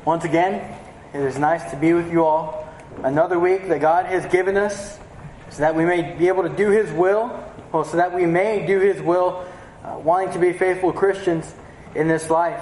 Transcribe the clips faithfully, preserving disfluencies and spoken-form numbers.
Once again, it is nice to be with you all. Another week that God has given us so that we may be able to do His will, well, so that we may do His will, uh, wanting to be faithful Christians in this life.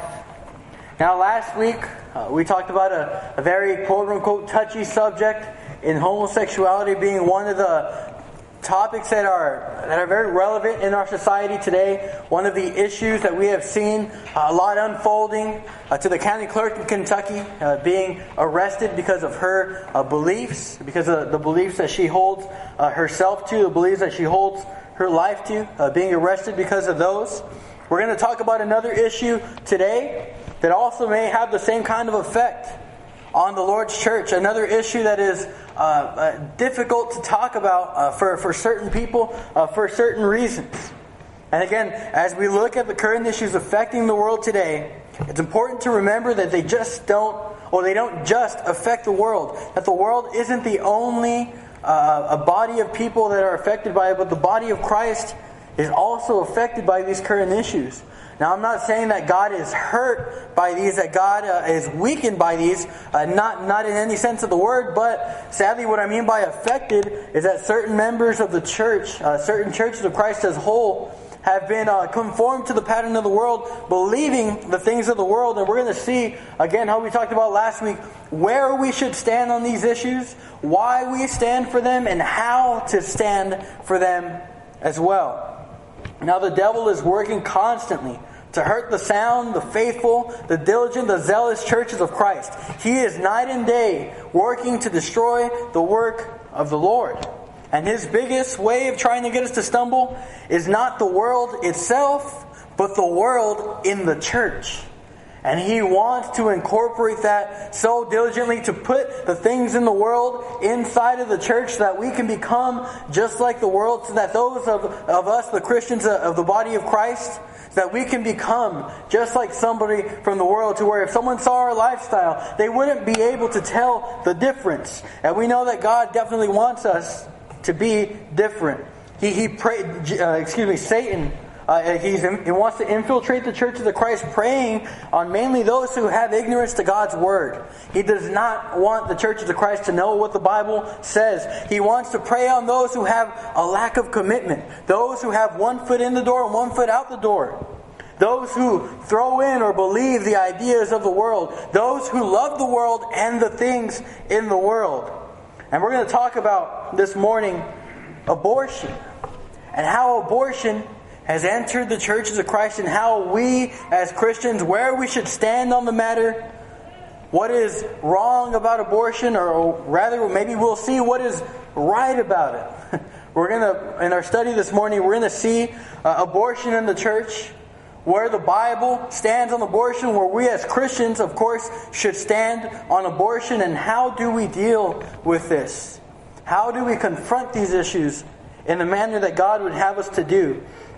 Now, last week, uh, we talked about a, a very quote-unquote touchy subject in homosexuality being one of the topics that are that are very relevant in our society today. One of the issues that we have seen uh, a lot unfolding uh, to the county clerk in Kentucky uh, being arrested because of her uh, beliefs, because of the beliefs that she holds uh, herself to, the beliefs that she holds her life to, uh, being arrested because of those. We're going to talk about another issue today that also may have the same kind of effect on the Lord's church. Another issue that is uh, uh, difficult to talk about uh, for, for certain people uh, for certain reasons. And again, as we look at the current issues affecting the world today, it's important to remember that they just don't, or they don't just affect the world. That the world isn't the only uh, a body of people that are affected by it, but the body of Christ is also affected by these current issues. Now, I'm not saying that God is hurt by these, that God uh, is weakened by these, uh, not not in any sense of the word, but sadly what I mean by affected is that certain members of the church, uh, certain churches of Christ as a whole, have been uh, conformed to the pattern of the world, believing the things of the world. And we're going to see, again, how we talked about last week, where we should stand on these issues, why we stand for them, and how to stand for them as well. Now the devil is working constantly to hurt the sound, the faithful, the diligent, the zealous churches of Christ. He is night and day working to destroy the work of the Lord. And his biggest way of trying to get us to stumble is not the world itself, but the world in the church. And he wants to incorporate that so diligently to put the things in the world inside of the church so that we can become just like the world, so that those of, of us, the Christians of the body of Christ, so that we can become just like somebody from the world, to where if someone saw our lifestyle, they wouldn't be able to tell the difference. And we know that God definitely wants us to be different. He, he prayed, uh, excuse me, Satan Uh, he's, he wants to infiltrate the churches of Christ, preying on mainly those who have ignorance to God's Word. He does not want the churches of Christ to know what the Bible says. He wants to prey on those who have a lack of commitment. Those who have one foot in the door and one foot out the door. Those who throw in or believe the ideas of the world. Those who love the world and the things in the world. And we're going to talk about this morning abortion. And how abortion has entered the churches of Christ, and how we as Christians, where we should stand on the matter, what is wrong about abortion, or rather maybe we'll see what is right about it. We're going to, in our study this morning, we're going to see uh, abortion in the church, where the Bible stands on abortion, where we as Christians, of course, should stand on abortion, and how do we deal with this? How do we confront these issues in the manner that God would have us to do?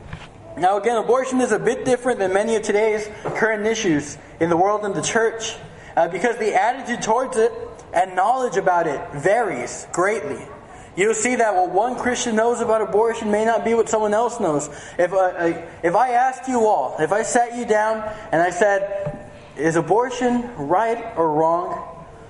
Now again, abortion is a bit different than many of today's current issues in the world and the church, uh, because the attitude towards it and knowledge about it varies greatly. You'll see that what one Christian knows about abortion may not be what someone else knows. If uh, if I asked you all, if I sat you down and I said, is abortion right or wrong?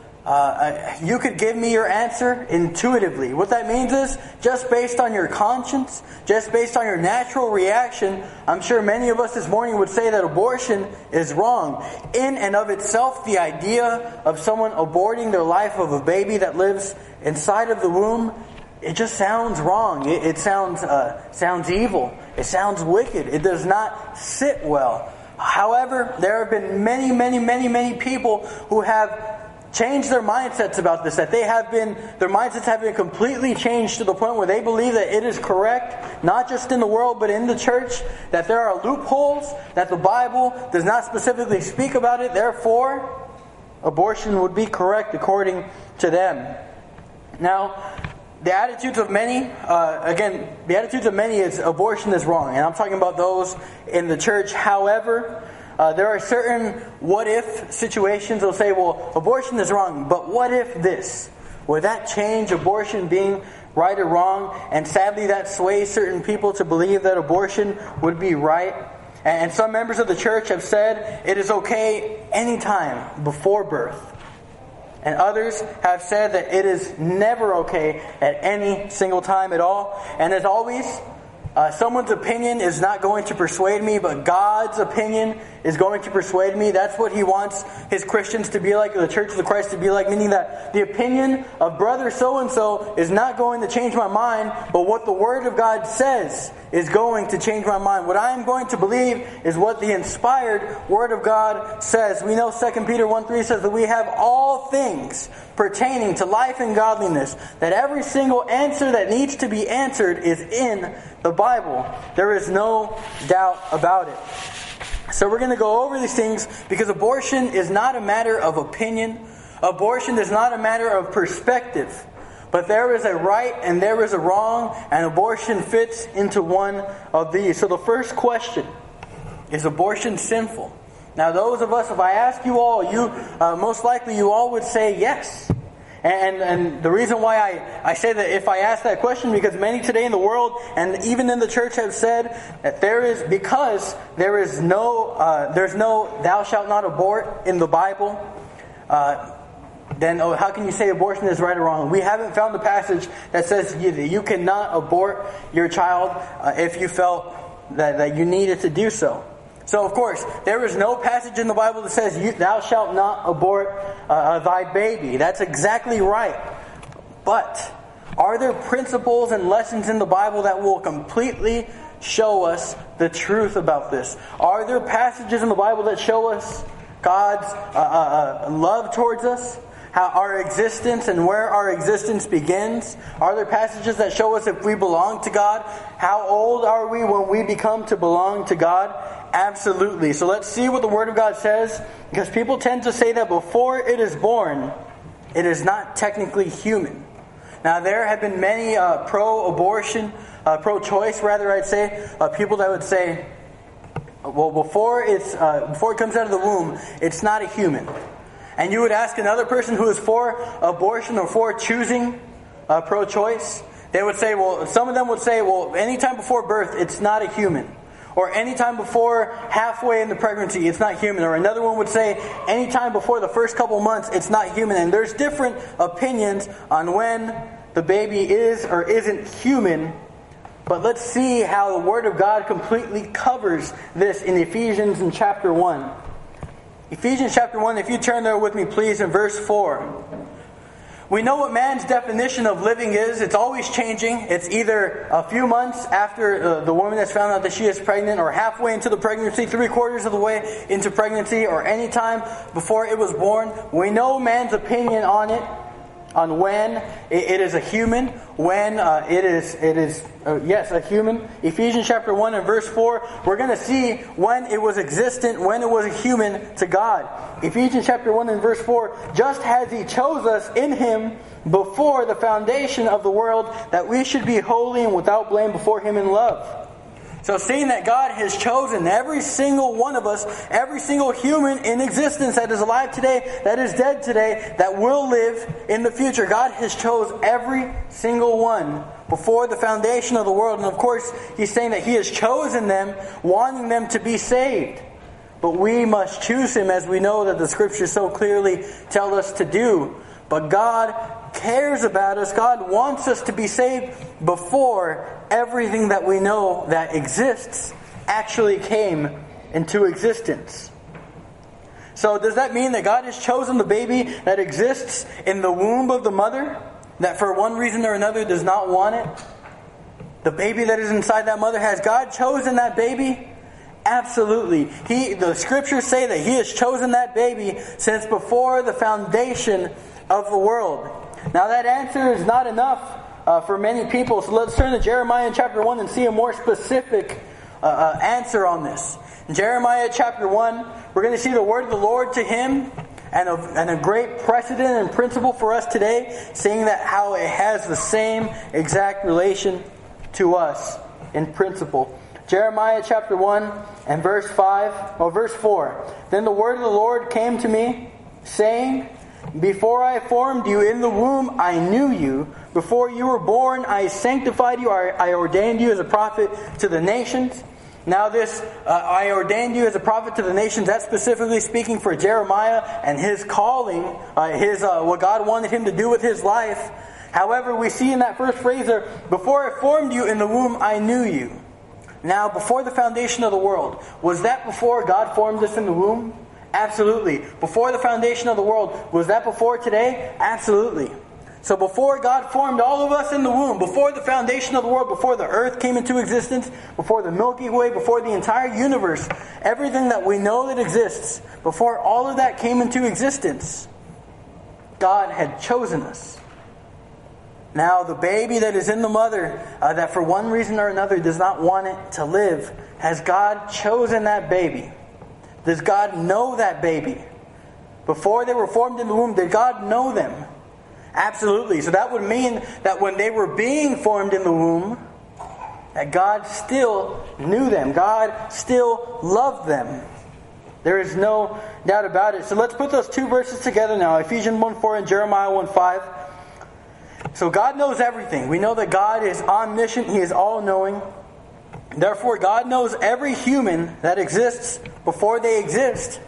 Uh, you could give me your answer intuitively. What that means is, just based on your conscience, just based on your natural reaction, I'm sure many of us this morning would say that abortion is wrong. In and of itself, the idea of someone aborting their life of a baby that lives inside of the womb, it just sounds wrong. It, it sounds uh, sounds evil. It sounds wicked. It does not sit well. However, there have been many, many, many, many people who have change their mindsets about this, that they have been, their mindsets have been completely changed to the point where they believe that it is correct, not just in the world but in the church, that there are loopholes, that the Bible does not specifically speak about it, therefore abortion would be correct according to them. Now, the attitudes of many, uh, again, the attitudes of many is abortion is wrong, and I'm talking about those in the church. However, Uh, there are certain what-if situations. They'll say, well, abortion is wrong, but what if this? Would that change abortion being right or wrong? And sadly, that sways certain people to believe that abortion would be right. And some members of the church have said it is okay anytime before birth. And others have said that it is never okay at any single time at all. And as always, uh, someone's opinion is not going to persuade me, but God's opinion is going to persuade me. That's what He wants His Christians to be like, the Church of the Christ to be like, meaning that the opinion of brother so-and-so is not going to change my mind, but what the Word of God says is going to change my mind. What I am going to believe is what the inspired Word of God says. We know Second Peter one three says that we have all things pertaining to life and godliness, that every single answer that needs to be answered is in the Bible. There is no doubt about it. So we're going to go over these things because abortion is not a matter of opinion. Abortion is not a matter of perspective. But there is a right and there is a wrong, and abortion fits into one of these. So the first question, is abortion sinful? Now those of us, if I ask you all, you uh, most likely you all would say yes. And, and the reason why I, I say that if I ask that question, because many today in the world and even in the church have said that there is, because there is no, uh, there's no thou shalt not abort in the Bible, uh, then oh, how can you say abortion is right or wrong? We haven't found a passage that says you, you cannot abort your child uh, if you felt that, that you needed to do so. So, of course, there is no passage in the Bible that says, you, thou shalt not abort uh, thy baby. That's exactly right. But are there principles and lessons in the Bible that will completely show us the truth about this? Are there passages in the Bible that show us God's uh, uh, love towards us? How our existence and where our existence begins? Are there passages that show us if we belong to God? How old are we when we become to belong to God? Absolutely. So let's see what the Word of God says, because people tend to say that before it is born, it is not technically human. Now there have been many uh, pro-abortion, uh, pro-choice rather I'd say, uh, people that would say, well before it's uh, before it comes out of the womb, it's not a human. And you would ask another person who is for abortion or for choosing uh, pro-choice, they would say, well, some of them would say, well, anytime before birth, it's not a human. Or anytime before halfway in the pregnancy, it's not human. Or another one would say, anytime before the first couple months, it's not human. And there's different opinions on when the baby is or isn't human. But let's see how the Word of God completely covers this in Ephesians in chapter one. Ephesians chapter one, if you turn there with me please, in verse four. We know what man's definition of living is. It's always changing. It's either a few months after uh, the woman has found out that she is pregnant, or halfway into the pregnancy, three quarters of the way into pregnancy, or any time before it was born. We know man's opinion on it, on when it is a human, when uh, it is, it is uh, yes, a human. Ephesians chapter one and verse four, we're going to see when it was existent, when it was a human to God. Ephesians chapter one and verse four, just as He chose us in Him before the foundation of the world, that we should be holy and without blame before Him in love. So seeing that God has chosen every single one of us, every single human in existence that is alive today, that is dead today, that will live in the future. God has chosen every single one before the foundation of the world. And of course, He's saying that He has chosen them, wanting them to be saved. But we must choose Him, as we know that the Scriptures so clearly tell us to do. But God cares about us. God wants us to be saved before everything that we know that exists actually came into existence. So does that mean that God has chosen the baby that exists in the womb of the mother, that for one reason or another does not want it? The baby that is inside that mother, has God chosen that baby? Absolutely. He, the Scriptures say that He has chosen that baby since before the foundation of the world. Now that answer is not enough uh, for many people, so let's turn to Jeremiah chapter one and see a more specific uh, uh, answer on this. In Jeremiah chapter one, we're going to see the word of the Lord to him, and a, and a great precedent and principle for us today, seeing that how it has the same exact relation to us in principle. Jeremiah chapter one and verse five, or verse four. Then the word of the Lord came to me, saying, before I formed you in the womb, I knew you. Before you were born, I sanctified you. I ordained you as a prophet to the nations. Now this, uh, I ordained you as a prophet to the nations. That's specifically speaking for Jeremiah and his calling, uh, his uh, what God wanted him to do with his life. However, we see in that first phrase there, before I formed you in the womb, I knew you. Now, before the foundation of the world, was that before God formed us in the womb? Absolutely. Before the foundation of the world, was that before today? Absolutely. So before God formed all of us in the womb, before the foundation of the world, before the earth came into existence, before the Milky Way, before the entire universe, everything that we know that exists, before all of that came into existence, God had chosen us. Now the baby that is in the mother, uh, that for one reason or another does not want it to live, has God chosen that baby? Does God know that baby? Before they were formed in the womb, did God know them? Absolutely. So that would mean that when they were being formed in the womb, that God still knew them. God still loved them. There is no doubt about it. So let's put those two verses together now. Ephesians one four and Jeremiah one five. So God knows everything. We know that God is omniscient. He is all-knowing. Therefore, God knows every human that exists before they exist.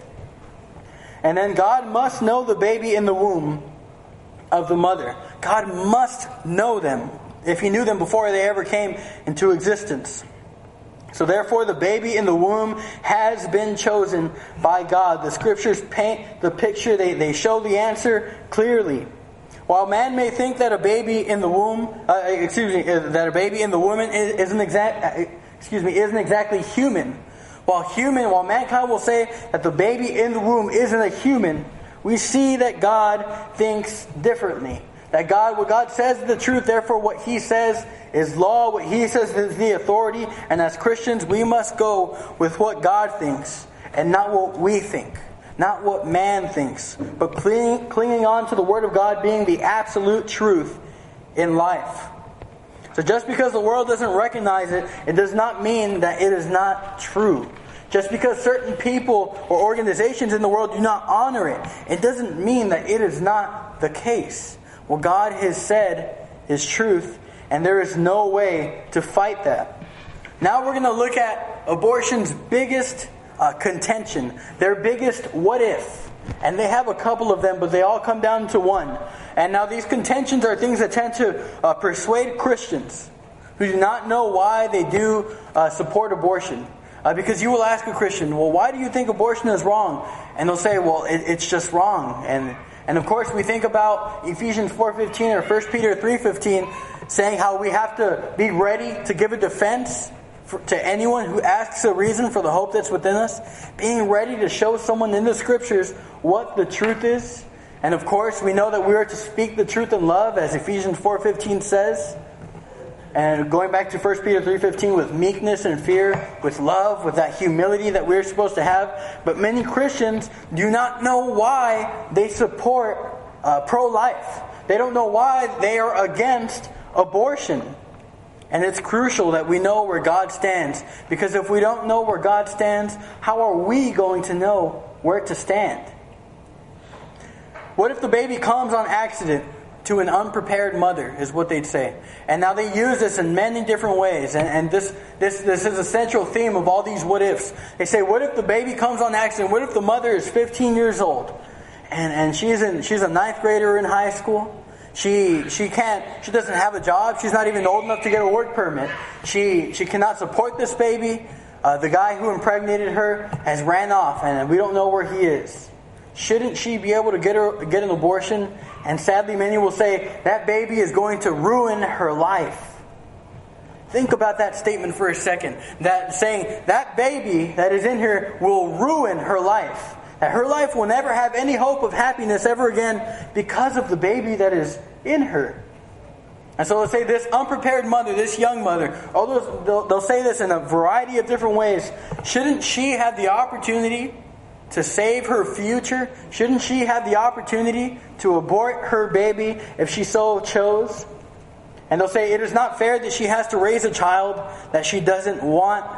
And then God must know the baby in the womb of the mother. God must know them if He knew them before they ever came into existence. So therefore the baby in the womb has been chosen by God. The scriptures paint the picture. They, they show the answer clearly. While man may think that a baby in the womb, uh, excuse me, that a baby in the woman isn't exact, excuse me, isn't exactly human. While human, while mankind will say that the baby in the womb isn't a human, we see that God thinks differently. That God, what God says is the truth, therefore what He says is law, what He says is the authority, and as Christians we must go with what God thinks and not what we think. Not what man thinks, but clinging, clinging on to the Word of God being the absolute truth in life. So just because the world doesn't recognize it, it does not mean that it is not true. Just because certain people or organizations in the world do not honor it, it doesn't mean that it is not the case. What God has said is truth, and there is no way to fight that. Now we're going to look at abortion's biggest uh, contention, their biggest what if. And they have a couple of them, but they all come down to one. And now these contentions are things that tend to uh, persuade Christians who do not know why they do uh, support abortion. Uh, because you will ask a Christian, well, why do you think abortion is wrong? And they'll say, well, it, it's just wrong. And and of course we think about Ephesians four fifteen or First Peter three fifteen saying how we have to be ready to give a defense for, to anyone who asks a reason for the hope that's within us. Being ready to show someone in the Scriptures what the truth is. And of course we know that we are to speak the truth in love, as Ephesians four fifteen says. And going back to First Peter three fifteen, with meekness and fear, with love, with that humility that we're supposed to have. But many Christians do not know why they support uh, pro-life. They don't know why they are against abortion. And it's crucial that we know where God stands. Because if we don't know where God stands, how are we going to know where to stand? What if the baby comes on accident to an unprepared mother, is what they'd say. And now they use this in many different ways. And, and this, this, this is a central theme of all these what ifs. They say, what if the baby comes on accident? What if the mother is fifteen years old? And, and she's in, she's a ninth grader in high school. She, she can't, she doesn't have a job. She's not even old enough to get a work permit. She, she cannot support this baby. Uh, the guy who impregnated her has ran off and we don't know where he is. Shouldn't she be able to get her, get an abortion? And sadly, many will say that baby is going to ruin her life. Think about that statement for a second. That saying that baby that is in her will ruin her life. That her life will never have any hope of happiness ever again because of the baby that is in her. And so let's say this unprepared mother, this young mother, although they'll, they'll say this in a variety of different ways, shouldn't she have the opportunity to save her future? Shouldn't she have the opportunity to abort her baby if she so chose? And they'll say it is not fair that she has to raise a child that she doesn't want.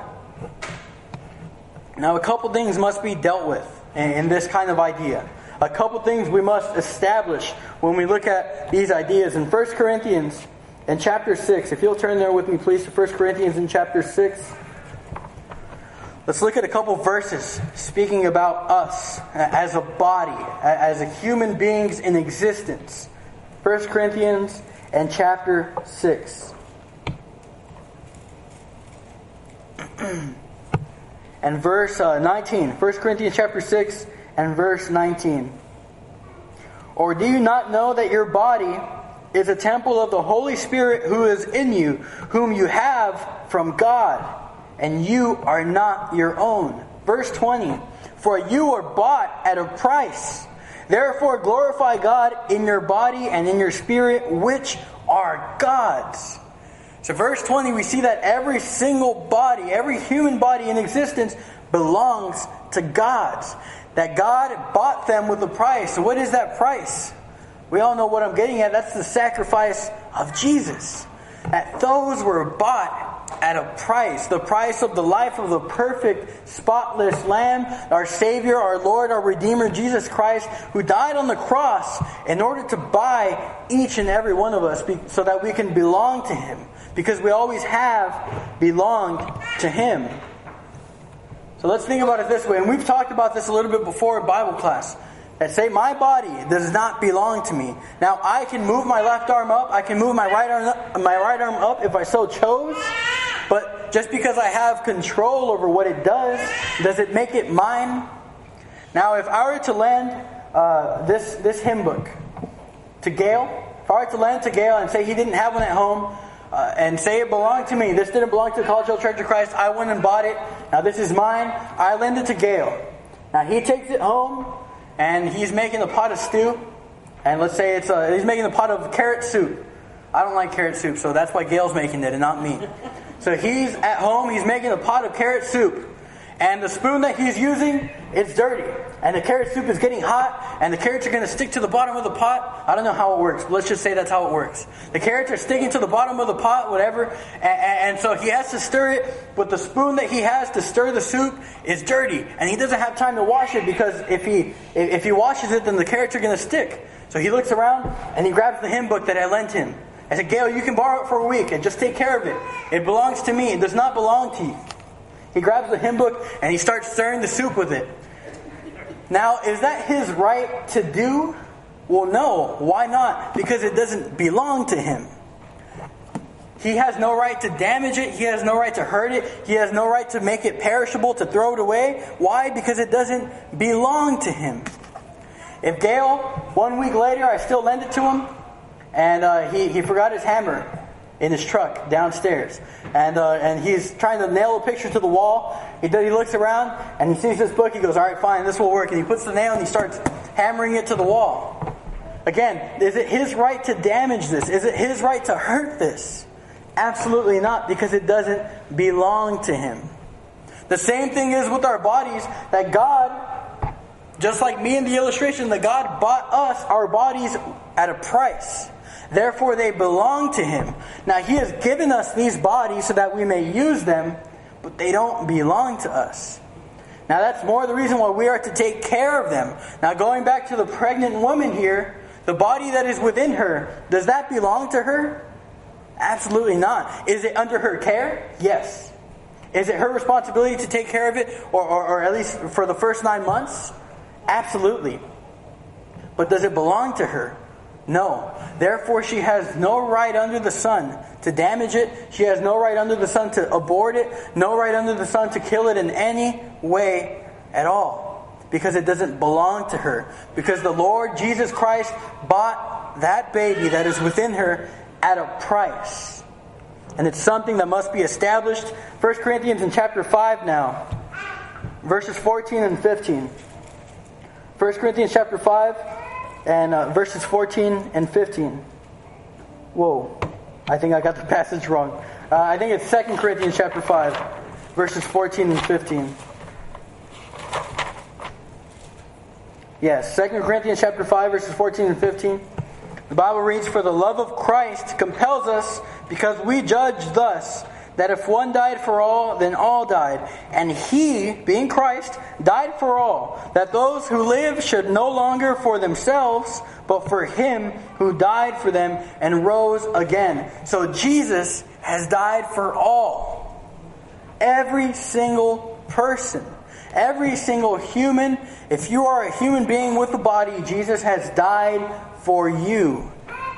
Now a couple things must be dealt with in this kind of idea. A couple things we must establish when we look at these ideas. In First Corinthians in chapter six, if you'll turn there with me please to First Corinthians in chapter six. Let's look at a couple verses speaking about us as a body, as a human beings in existence. First Corinthians and chapter six. And verse uh, nineteen. First Corinthians chapter six and verse nineteen. Or do you not know that your body is a temple of the Holy Spirit who is in you, whom you have from God, and you are not your own? Verse twenty. For you are bought at a price. Therefore glorify God in your body and in your spirit, which are God's. So verse twenty, we see that every single body, every human body in existence belongs to God's. That God bought them with a price. So what is that price? We all know what I'm getting at. That's the sacrifice of Jesus. That those were bought at a price. The price of the life of the perfect, spotless Lamb, our Savior, our Lord, our Redeemer, Jesus Christ, who died on the cross in order to buy each and every one of us so that we can belong to Him. Because we always have belonged to Him. So let's think about it this way. And we've talked about this a little bit before in Bible class. That say, my body does not belong to me. Now, I can move my left arm up. I can move my right arm up, my right arm up if I so chose. But just because I have control over what it does, does it make it mine? Now, if I were to lend uh, this, this hymn book to Gail, if I were to lend it to Gail and say he didn't have one at home, uh, and say it belonged to me, this didn't belong to the College Hill Church of Christ, I went and bought it, now this is mine, I lend it to Gail. Now, he takes it home, and he's making a pot of stew. And let's say it's a, he's making a pot of carrot soup. I don't like carrot soup, so that's why Gail's making it and not me. So he's at home, he's making a pot of carrot soup. And the spoon that he's using, it's dirty. And the carrot soup is getting hot, and the carrots are going to stick to the bottom of the pot. I don't know how it works, but let's just say that's how it works. The carrots are sticking to the bottom of the pot, whatever. And, and so he has to stir it, but the spoon that he has to stir the soup is dirty. And he doesn't have time to wash it, because if he if he washes it, then the carrots are going to stick. So he looks around, and he grabs the hymn book that I lent him. I said, Gail, you can borrow it for a week, and just take care of it. It belongs to me. It does not belong to you. He grabs the hymn book, and he starts stirring the soup with it. Now, is that his right to do? Well, no. Why not? Because it doesn't belong to him. He has no right to damage it. He has no right to hurt it. He has no right to make it perishable, to throw it away. Why? Because it doesn't belong to him. If Gail, one week later, I still lend it to him, and uh, he, he forgot his hammer in his truck downstairs, and uh, and he's trying to nail a picture to the wall. He does, he looks around and he sees this book. He goes, all right, fine, this will work. And he puts the nail and he starts hammering it to the wall. Again, is it his right to damage this? Is it his right to hurt this? Absolutely not, because it doesn't belong to him. The same thing is with our bodies, that God, just like me in the illustration, that God bought us, our bodies, at a price. Therefore, they belong to Him. Now, He has given us these bodies so that we may use them, but they don't belong to us. Now, that's more the reason why we are to take care of them. Now, going back to the pregnant woman here, the body that is within her, does that belong to her? Absolutely not. Is it under her care? Yes. Is it her responsibility to take care of it, or, or, or at least for the first nine months? Absolutely. But does it belong to her? No. Therefore, she has no right under the sun to damage it. She has no right under the sun to abort it. No right under the sun to kill it in any way at all. Because it doesn't belong to her. Because the Lord Jesus Christ bought that baby that is within her at a price. And it's something that must be established. First Corinthians in chapter five now. Verses fourteen and fifteen. First Corinthians chapter five. And uh, verses fourteen and fifteen. Whoa. I think I got the passage wrong. Uh, I think it's Second Corinthians chapter five. Verses fourteen and fifteen. Yes, Second Corinthians chapter five, verses fourteen and fifteen. The Bible reads, "For the love of Christ compels us, because we judge thus, that if one died for all, then all died. And He, being Christ, died for all, that those who live should no longer for themselves, but for Him who died for them and rose again." So Jesus has died for all. Every single person. Every single human, if you are a human being with a body, Jesus has died for you.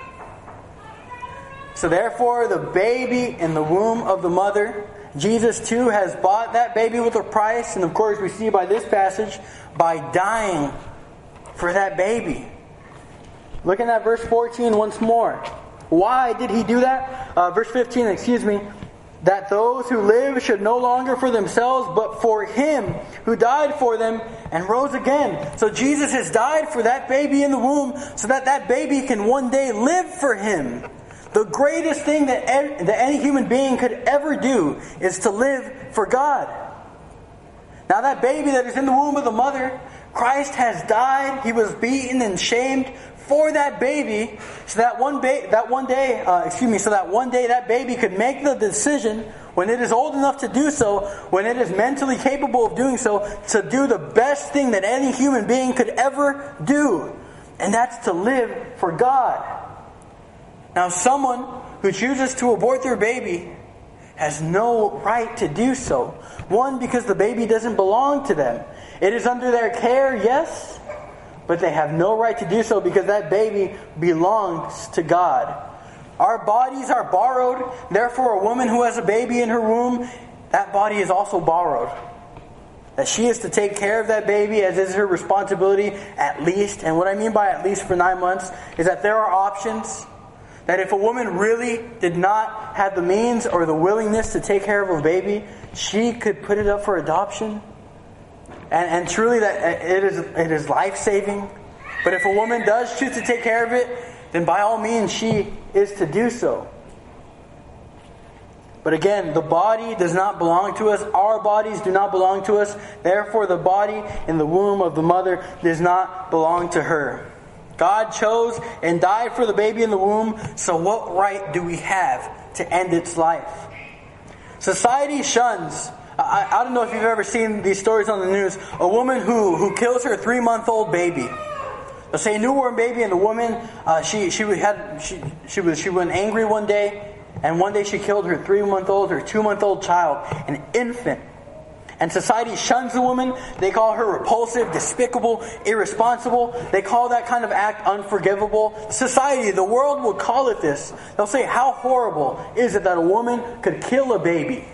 So therefore, the baby in the womb of the mother, Jesus too has bought that baby with a price. And of course, we see by this passage, by dying for that baby. Looking at verse fourteen once more. Why did he do that? Uh, verse fifteen, excuse me. That those who live should no longer for themselves, but for Him who died for them and rose again. So Jesus has died for that baby in the womb so that that baby can one day live for Him. The greatest thing that, ev- that any human being could ever do is to live for God. Now that baby that is in the womb of the mother, Christ has died. He was beaten and shamed for that baby, so that one ba- that one day, uh, excuse me, so that one day that baby could make the decision when it is old enough to do so, when it is mentally capable of doing so, to do the best thing that any human being could ever do, and that's to live for God. Now, someone who chooses to abort their baby has no right to do so. One, because the baby doesn't belong to them. It is under their care, yes, but they have no right to do so because that baby belongs to God. Our bodies are borrowed. Therefore, a woman who has a baby in her womb, that body is also borrowed. That she is to take care of that baby as is her responsibility at least. And what I mean by at least for nine months is that there are options. That if a woman really did not have the means or the willingness to take care of a baby, she could put it up for adoption. And, and truly that it is it is life-saving. But if a woman does choose to take care of it, then by all means she is to do so. But again, the body does not belong to us. Our bodies do not belong to us. Therefore, the body in the womb of the mother does not belong to her. God chose and died for the baby in the womb, so what right do we have to end its life? Society shuns. I, I don't know if you've ever seen these stories on the news. A woman who, who kills her three-month-old baby. Let's say a newborn baby, and the woman uh, she she had she she was she went angry one day, and one day she killed her three-month-old or two-month-old child, an infant. And society shuns the woman. They call her repulsive, despicable, irresponsible. They call that kind of act unforgivable. Society, the world will call it this. They'll say, how horrible is it that a woman could kill a baby?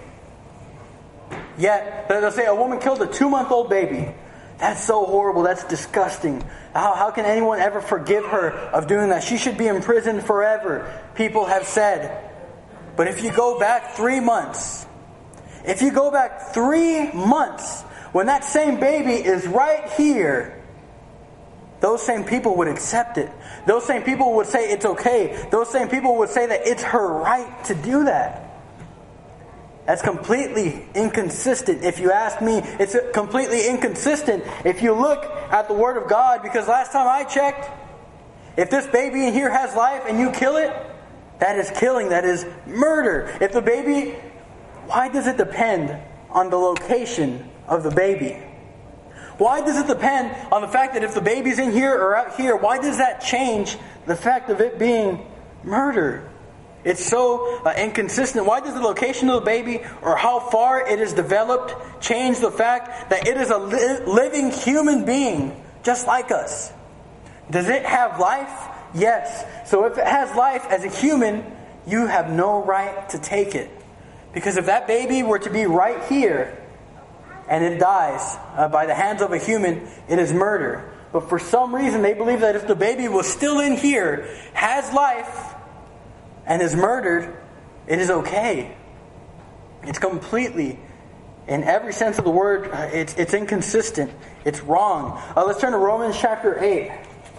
Yet, they'll say a woman killed a two-month-old baby. That's so horrible. That's disgusting. How, how can anyone ever forgive her of doing that? She should be imprisoned forever, people have said. But if you go back three months... If you go back three months, when that same baby is right here, those same people would accept it. Those same people would say it's okay. Those same people would say that it's her right to do that. That's completely inconsistent. If you ask me, it's completely inconsistent if you look at the Word of God, because last time I checked, if this baby in here has life and you kill it, that is killing, that is murder. If the baby... Why does it depend on the location of the baby? Why does it depend on the fact that if the baby's in here or out here, why does that change the fact of it being murder? It's so uh, inconsistent. Why does the location of the baby or how far it is developed change the fact that it is a li- living human being just like us? Does it have life? Yes. So if it has life as a human, you have no right to take it. Because if that baby were to be right here and it dies uh, by the hands of a human, it is murder. But for some reason they believe that if the baby was still in here, has life, and is murdered, it is okay. It's completely, in every sense of the word, uh, it's, it's inconsistent. It's wrong. Uh, let's turn to Romans chapter eight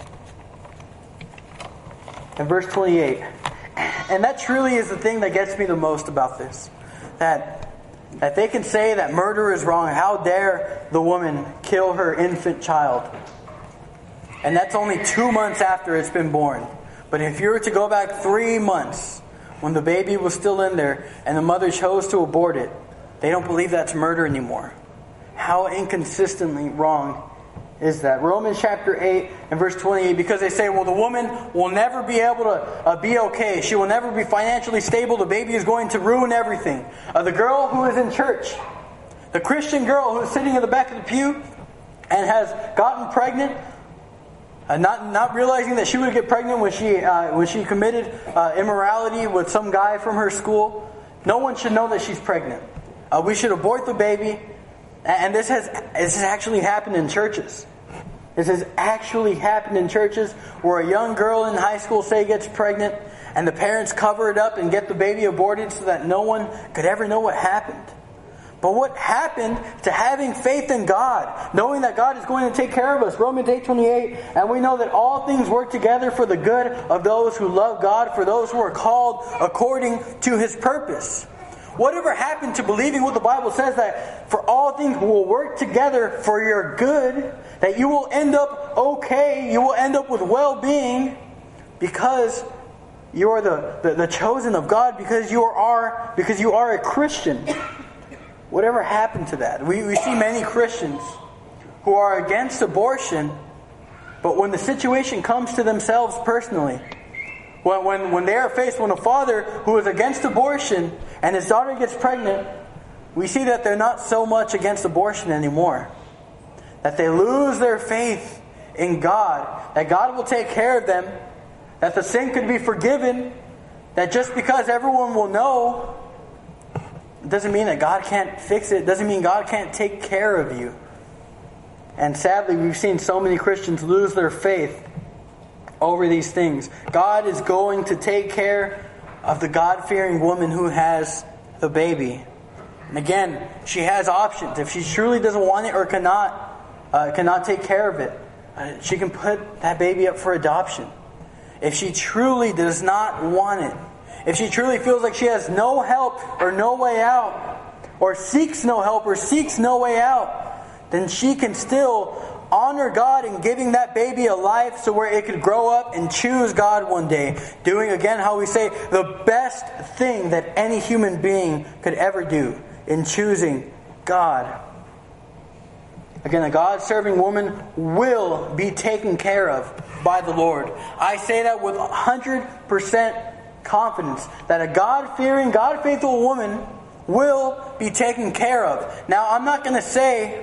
and verse twenty-eight. And that truly is the thing that gets me the most about this. That, that they can say that murder is wrong. How dare the woman kill her infant child? And that's only two months after it's been born. But if you were to go back three months, when the baby was still in there, and the mother chose to abort it, they don't believe that's murder anymore. How inconsistently wrong is that? Romans chapter eight and verse twenty-eight, because they say, well, the woman will never be able to uh, be okay. She will never be financially stable. The baby is going to ruin everything. Uh, the girl who is in church, The Christian girl who's sitting in the back of the pew and has gotten pregnant, uh, not not realizing that she would get pregnant when she uh, when she committed uh, immorality with some guy from her school. No one should know that she's pregnant. Uh, we should abort the baby. And this has this has actually happened in churches. This has actually happened in churches where a young girl in high school, say, gets pregnant, and the parents cover it up and get the baby aborted so that no one could ever know what happened. But what happened to having faith in God, knowing that God is going to take care of us? Romans eight twenty-eight, and we know that all things work together for the good of those who love God, for those who are called according to His purpose. Whatever happened to believing what the Bible says, that for all things will work together for your good, that you will end up okay, you will end up with well-being because you are the, the, the chosen of God, because you are because you are a Christian. Whatever happened to that? We, we see many Christians who are against abortion, but when the situation comes to themselves personally, when, when, when they are faced, when a father who is against abortion and his daughter gets pregnant, we see that they're not so much against abortion anymore. That they lose their faith in God, that God will take care of them, that the sin could be forgiven, that just because everyone will know, it doesn't mean that God can't fix it. It doesn't mean God can't take care of you. And sadly, we've seen so many Christians lose their faith over these things. God is going to take care of the God-fearing woman who has the baby. And again, she has options. If she truly doesn't want it or cannot, uh, cannot take care of it, uh, she can put that baby up for adoption. If she truly does not want it, if she truly feels like she has no help or no way out, or seeks no help or seeks no way out, then she can still honor God in giving that baby a life so where it could grow up and choose God one day. Doing, again, how we say, the best thing that any human being could ever do in choosing God. Again, a God-serving woman will be taken care of by the Lord. I say that with one hundred percent confidence that a God-fearing, God-faithful woman will be taken care of. Now, I'm not going to say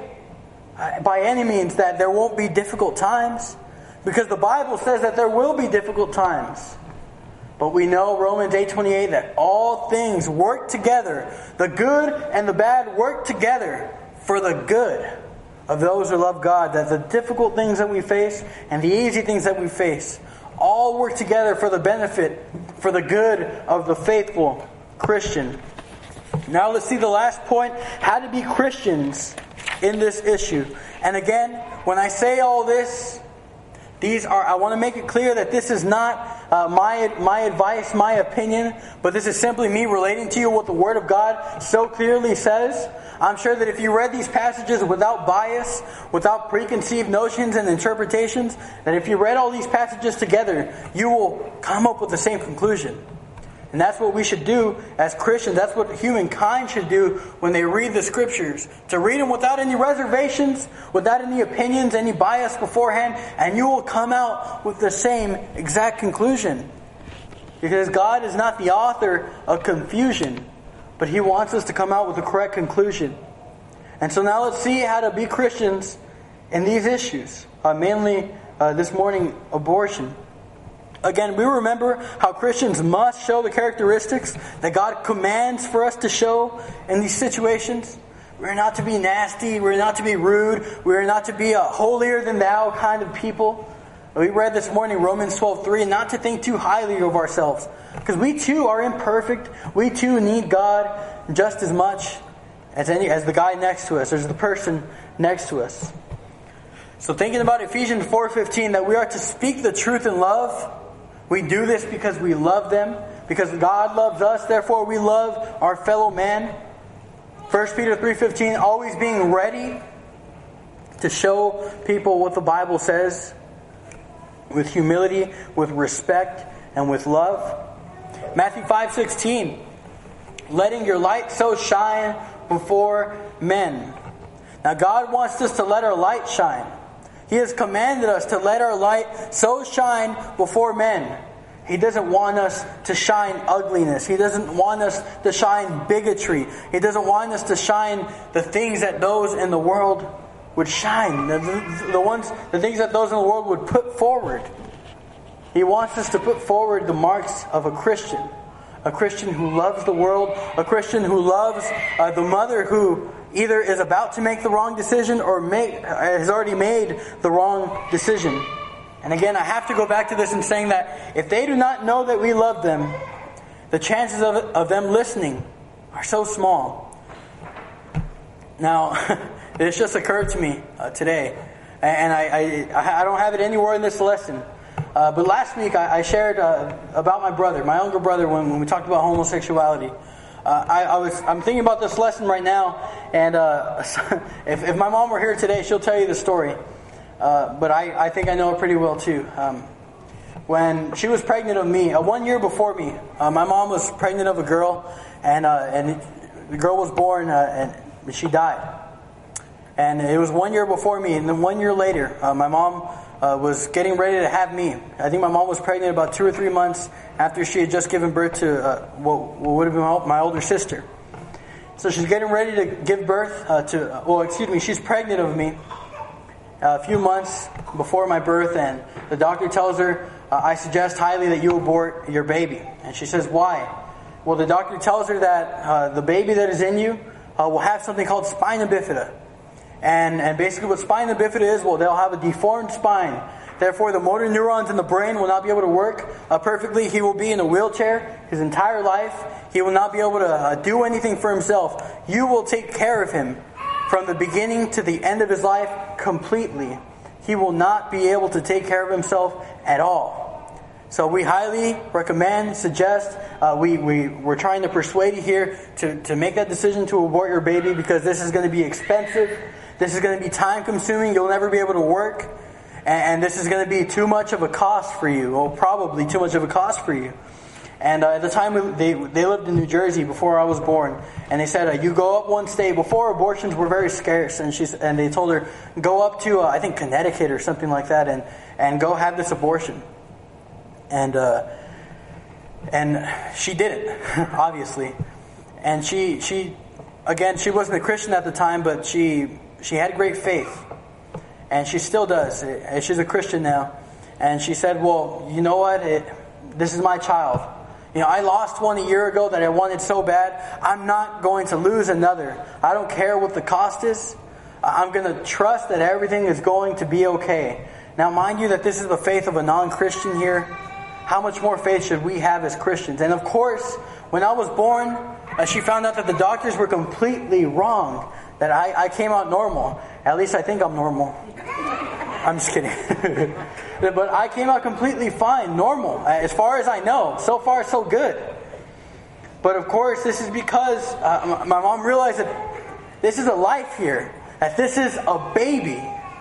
by any means that there won't be difficult times, because the Bible says that there will be difficult times. But we know Romans eight twenty-eight that all things work together. The good and the bad work together for the good of those who love God. That the difficult things that we face and the easy things that we face all work together for the benefit, for the good of the faithful Christian. Now let's see the last point, how to be Christians in this issue. And again, when I say all this, these are, I want to make it clear that this is not uh, my my advice, my opinion, but this is simply me relating to you what the Word of God so clearly says. I'm sure that if you read these passages without bias, without preconceived notions and interpretations, that if you read all these passages together, you will come up with the same conclusion. And that's what we should do as Christians. That's what humankind should do when they read the Scriptures. To read them without any reservations, without any opinions, any bias beforehand, and you will come out with the same exact conclusion. Because God is not the author of confusion, but He wants us to come out with the correct conclusion. And so now let's see how to be Christians in these issues. Uh, mainly uh, this morning, abortion. Again, we remember how Christians must show the characteristics that God commands for us to show in these situations. We're not to be nasty. We're not to be rude. We're not to be a holier-than-thou kind of people. We read this morning Romans twelve three, not to think too highly of ourselves. Because we too are imperfect. We too need God just as much as any as the guy next to us, as the person next to us. So thinking about Ephesians four fifteen, that we are to speak the truth in love. We do this because we love them. Because God loves us, therefore we love our fellow man. First Peter three fifteen, always being ready to show people what the Bible says. With humility, with respect, and with love. Matthew five sixteen, letting your light so shine before men. Now God wants us to let our light shine. He has commanded us to let our light so shine before men. He doesn't want us to shine ugliness. He doesn't want us to shine bigotry. He doesn't want us to shine the things that those in the world would shine. The, the, the ones, the things that those in the world would put forward. He wants us to put forward the marks of a Christian. A Christian who loves the world. A Christian who loves uh, the mother who either is about to make the wrong decision or make, has already made the wrong decision. And again, I have to go back to this and saying that if they do not know that we love them, the chances of, of them listening are so small. Now, this just occurred to me uh, today, and I, I I don't have it anywhere in this lesson. Uh, but last week I, I shared uh, about my brother, my younger brother, when, when we talked about homosexuality. Uh, I, I was I'm thinking about this lesson right now, and uh, if, if my mom were here today, she'll tell you the story. Uh, but I, I think I know it pretty well too. Um, when she was pregnant of me, uh, one year before me, uh, my mom was pregnant of a girl, and uh, and the girl was born, uh, and she died. And it was one year before me, and then one year later, uh, my mom uh, was getting ready to have me. I think my mom was pregnant about two or three months after she had just given birth to uh, what, what would have been my older sister. So she's getting ready to give birth uh, to, well, excuse me, she's pregnant of me. A few months before my birth, and the doctor tells her, uh, I suggest highly that you abort your baby. And she says, why? Well, the doctor tells her that uh, the baby that is in you uh, will have something called spina bifida. And, and basically what spina bifida is, well, they'll have a deformed spine. Therefore, the motor neurons in the brain will not be able to work uh, perfectly. He will be in a wheelchair his entire life. He will not be able to uh, do anything for himself. You will take care of him from the beginning to the end of his life completely. He will not be able to take care of himself at all. So we highly recommend, suggest, uh, we, we, we're trying to persuade you here to, to make that decision to abort your baby, because this is going to be expensive. This is going to be time consuming. You'll never be able to work. And, and this is going to be too much of a cost for you. Or probably too much of a cost for you. And uh, at the time, we, they they lived in New Jersey before I was born. And they said, uh, you go up one state. Before, abortions were very scarce. And she's and they told her, go up to, uh, I think, Connecticut or something like that, and, and go have this abortion. And uh, and she did it, obviously. And she, she, again, she wasn't a Christian at the time, but she she had great faith. And she still does. She's a Christian now. And she said, well, you know what? It, this is my child. You know, I lost one a year ago that I wanted so bad. I'm not going to lose another. I don't care what the cost is. I'm going to trust that everything is going to be okay. Now, mind you that this is the faith of a non-Christian here. How much more faith should we have as Christians? And of course, when I was born, uh, she found out that the doctors were completely wrong. That I, I came out normal. At least I think I'm normal. I'm just kidding. But I came out completely fine, normal, as far as I know. So far, so good. But of course, this is because uh, my mom realized that this is a life here. That this is a baby.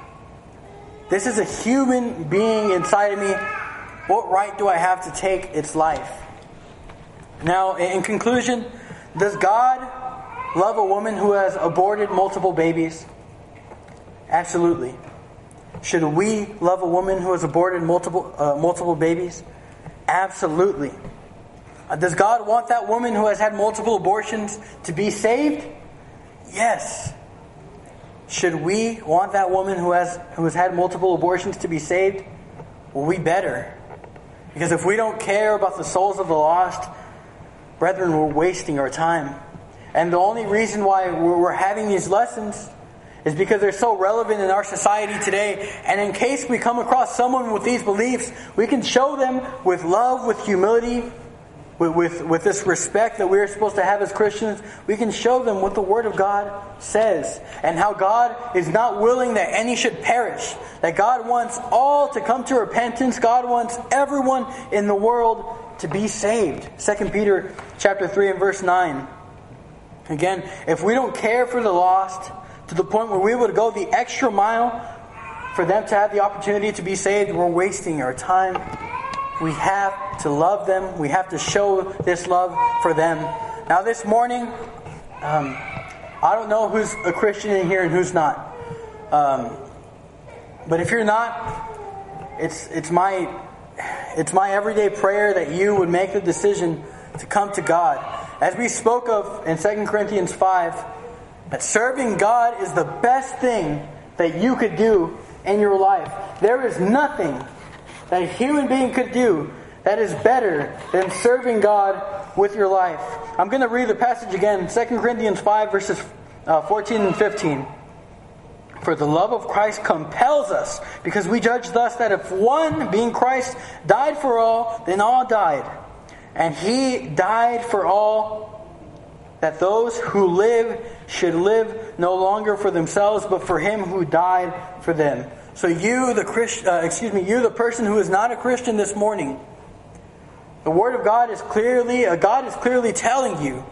This is a human being inside of me. What right do I have to take its life? Now, in conclusion, does God love a woman who has aborted multiple babies? Absolutely. Should we love a woman who has aborted multiple uh, multiple babies? Absolutely. Uh, does God want that woman who has had multiple abortions to be saved? Yes. Should we want that woman who has who has had multiple abortions to be saved? Well, we better. Because if we don't care about the souls of the lost, brethren, we're wasting our time. And the only reason why we're having these lessons is because they're so relevant in our society today. And in case we come across someone with these beliefs, we can show them with love, with humility, with, with, with this respect that we're supposed to have as Christians. We can show them what the Word of God says. And how God is not willing that any should perish. That God wants all to come to repentance. God wants everyone in the world to be saved. Second Peter chapter three and verse nine. Again, if we don't care for the lost to the point where we would go the extra mile for them to have the opportunity to be saved, we're wasting our time. We have to love them. We have to show this love for them. Now this morning, um, I don't know who's a Christian in here and who's not. Um, but if you're not, it's it's my it's my everyday prayer that you would make the decision to come to God. As we spoke of in Second Corinthians five, that serving God is the best thing that you could do in your life. There is nothing that a human being could do that is better than serving God with your life. I'm going to read the passage again, Second Corinthians five, verses uh, fourteen and fifteen. For the love of Christ compels us, because we judge thus that if one, being Christ, died for all, then all died. And He died for all, that those who live should live no longer for themselves, but for Him who died for them. So you, the Christ, uh, excuse me, you, the person who is not a Christian this morning, the Word of God is clearly, uh, God is clearly telling you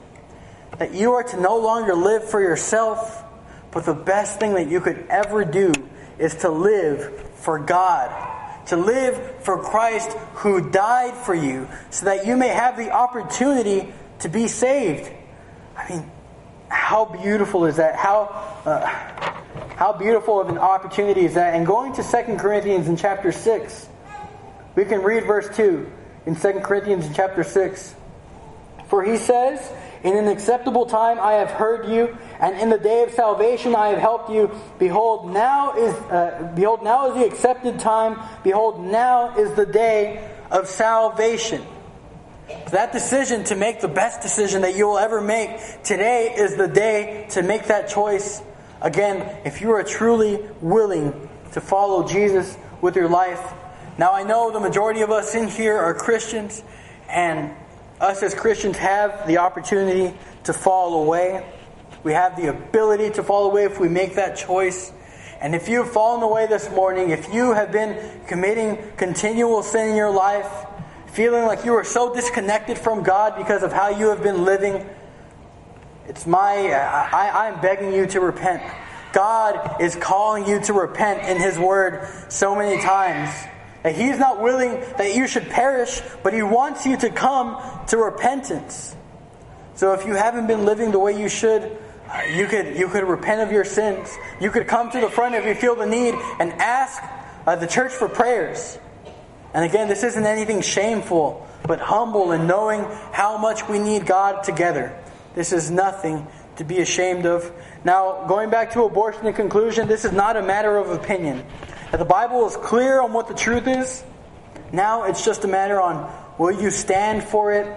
that you are to no longer live for yourself, but the best thing that you could ever do is to live for God. To live for Christ who died for you, so that you may have the opportunity to be saved. I mean, how beautiful is that? How uh, how beautiful of an opportunity is that? And going to Second Corinthians in chapter six, we can read verse two in Second Corinthians in chapter six. For he says, in an acceptable time I have heard you, and in the day of salvation I have helped you. Behold, now is uh, behold now is the accepted time. Behold, now is the day of salvation. That decision to make the best decision that you will ever make, today is the day to make that choice. Again, if you are truly willing to follow Jesus with your life. Now I know the majority of us in here are Christians, and us as Christians have the opportunity to fall away. We have the ability to fall away if we make that choice. And if you've fallen away this morning, if you have been committing continual sin in your life, feeling like you are so disconnected from God because of how you have been living, it's my, I, I'm begging you to repent. God is calling you to repent in His Word so many times. That He's not willing that you should perish, but He wants you to come to repentance. So if you haven't been living the way you should, you could you could repent of your sins. You could come to the front if you feel the need and ask uh, the church for prayers. And again, this isn't anything shameful, but humble and knowing how much we need God together. This is nothing to be ashamed of. Now, going back to abortion in conclusion, this is not a matter of opinion. The Bible is clear on what the truth is. Now it's just a matter on, will you stand for it?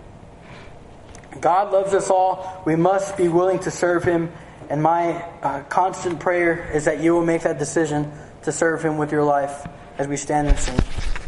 God loves us all. We must be willing to serve Him. And my uh, constant prayer is that you will make that decision to serve Him with your life as we stand and sing.